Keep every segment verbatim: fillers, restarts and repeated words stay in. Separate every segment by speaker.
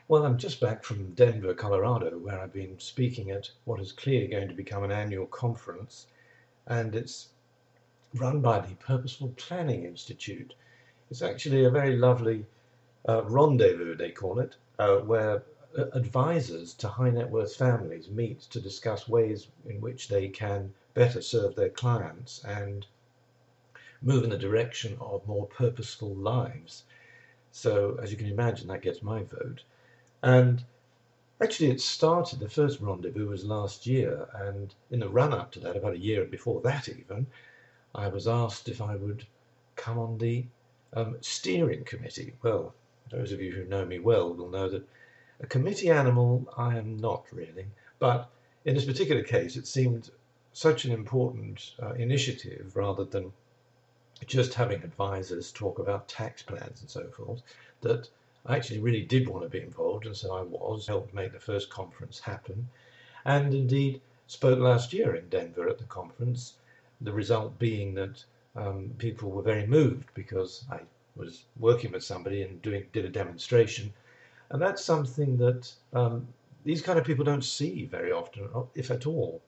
Speaker 1: Well, I'm just back from Denver, Colorado, where I've been speaking at what is clearly going to become an annual conference, and it's run by the Purposeful Planning Institute. It's actually a very lovely uh, rendezvous, they call it, uh, where uh, advisors to high net worth families meet to discuss ways in which they can better serve their clients and move in the direction of more purposeful lives. So, as you can imagine, that gets my vote. And actually, it started, the first rendezvous was last year, and in the run up to that, about a year before that even, I was asked if I would come on the um, steering committee. Well, those of you who know me well will know that a committee animal I am not really, but in this particular case, it seemed such an important uh, initiative rather than just having advisors talk about tax plans and so forth, that I actually really did want to be involved, and so I was, helped make the first conference happen, and indeed spoke last year in Denver at the conference, the result being that um, people were very moved because I was working with somebody and doing did a demonstration, and that's something that um, these kind of people don't see very often, if at all.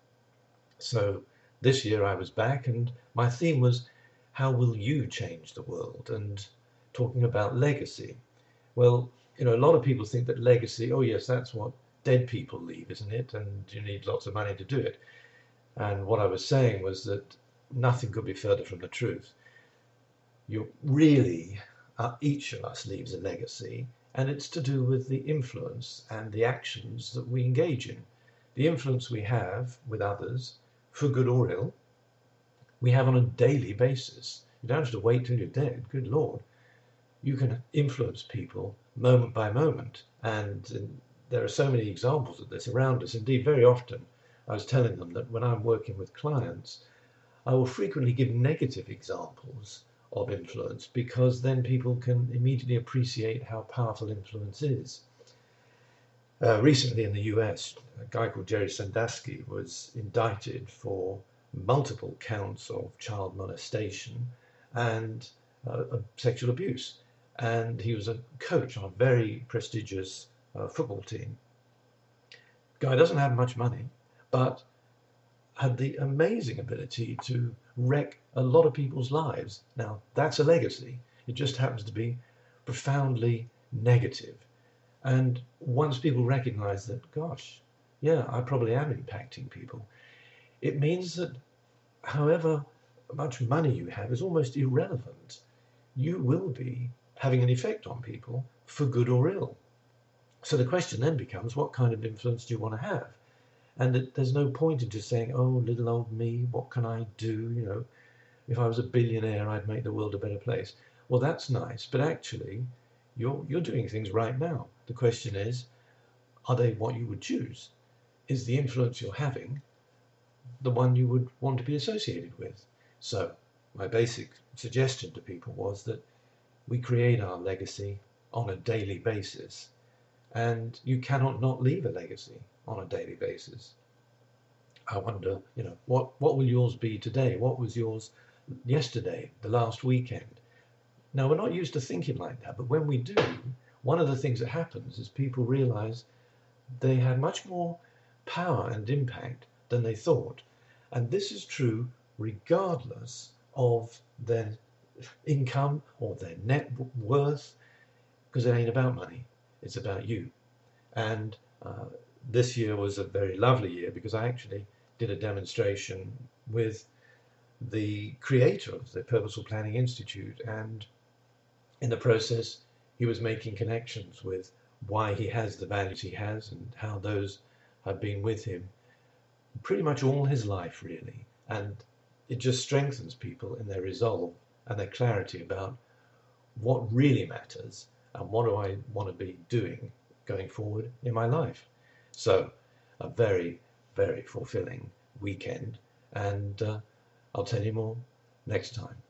Speaker 1: So this year I was back, and my theme was, how will you change the world? And talking about legacy. Well, you know, a lot of people think that legacy, oh yes, that's what dead people leave, isn't it? And you need lots of money to do it. And what I was saying was that nothing could be further from the truth. You really, uh, each of us leaves a legacy, and it's to do with the influence and the actions that we engage in. The influence we have with others, for good or ill, we have on a daily basis. You don't have to wait till you're dead, good Lord. You can influence people moment by moment. And, and there are so many examples of this around us. Indeed, very often I was telling them that when I'm working with clients, I will frequently give negative examples of influence because then people can immediately appreciate how powerful influence is. Uh, recently in the U S, a guy called Jerry Sandusky was indicted for multiple counts of child molestation and uh, sexual abuse. And he was a coach on a very prestigious uh, football team. Guy doesn't have much money, but had the amazing ability to wreck a lot of people's lives. Now, that's a legacy. It just happens to be profoundly negative. And once people recognize that, gosh, yeah, I probably am impacting people, it means that however much money you have is almost irrelevant. You will be having an effect on people for good or ill. So the question then becomes, what kind of influence do you want to have? And it, there's no point in just saying, oh, little old me, what can I do? You know, if I was a billionaire, I'd make the world a better place. Well, that's nice, but actually, you're, you're doing things right now. The question is, are they what you would choose? Is the influence you're having the one you would want to be associated with? So my basic suggestion to people was that we create our legacy on a daily basis, and you cannot not leave a legacy on a daily basis. I wonder, you know, what, what will yours be today? What was yours yesterday, the last weekend? Now, we're not used to thinking like that, but when we do, one of the things that happens is people realize they had much more power and impact than they thought. And this is true regardless of their income or their net worth, because it ain't about money, it's about you. And uh, this year was a very lovely year because I actually did a demonstration with the creator of the Purposeful Planning Institute, and in the process he was making connections with why he has the values he has and how those have been with him pretty much all his life, really. And it just strengthens people in their resolve and their clarity about what really matters and what do I want to be doing going forward in my life. So a very, very fulfilling weekend, and uh, I'll tell you more next time.